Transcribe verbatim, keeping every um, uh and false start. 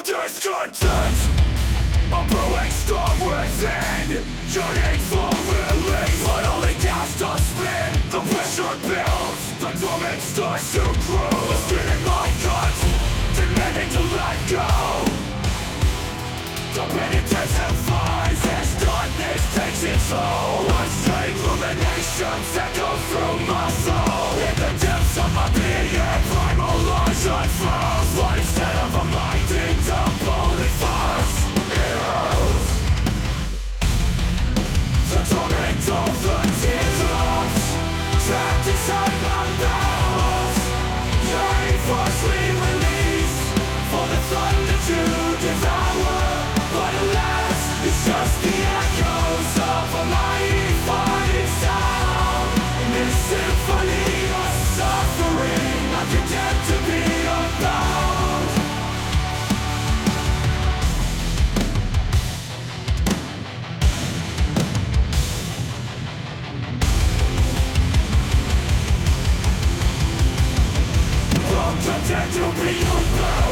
discontent, a brewing storm within, yearning for release, but only gas to spin. The pressure builds, the torment starts to grow. The spinning like cuts, demanding to let go. The pain intensifies as darkness takes its toll. Unsteady ruminations echo through my soul. In the depths of my being, primal lies unfurls. But instead of a minding double, it fires ears. The torment of the teardrops, trapped inside my mouth, yearning for sweet release, for the thunder to devour. But alas, it's just the echoes of a mighty fighting sound. In this symphony of suffering, I'm condemned to be unbound. I'm condemned to be unbound.